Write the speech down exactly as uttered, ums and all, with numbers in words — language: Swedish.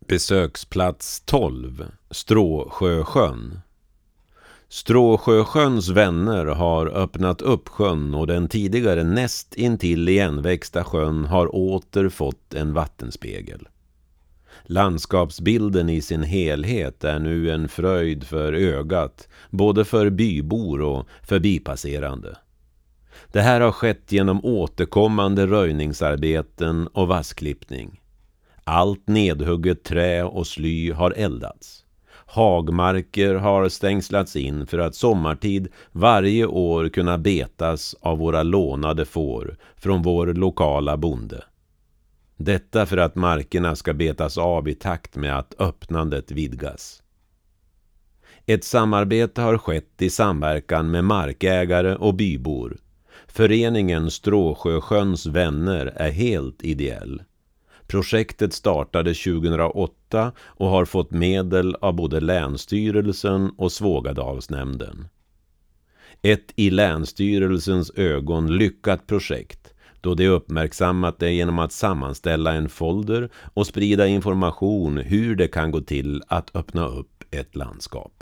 Besöksplats tolv, Stråsjösjön. Stråsjösjöns vänner har öppnat upp sjön och den tidigare näst intill igenväxta sjön har åter fått en vattenspegel. Landskapsbilden i sin helhet är nu en fröjd för ögat, både för bybor och förbipasserande. Det här har skett genom återkommande röjningsarbeten och vassklippning. Allt nedhugget trä och sly har eldats. Hagmarker har stängslats in för att sommartid varje år kunna betas av våra lånade får från vår lokala bonde. Detta för att markerna ska betas av i takt med att öppnandet vidgas. Ett samarbete har skett i samverkan med markägare och bybor. Föreningen Stråsjösjöns vänner är helt ideell. Projektet startade tjugohundraåtta och har fått medel av både Länsstyrelsen och Svågadalsnämnden. Ett i Länsstyrelsens ögon lyckat projekt, då det uppmärksammat det genom att sammanställa en folder och sprida information hur det kan gå till att öppna upp ett landskap.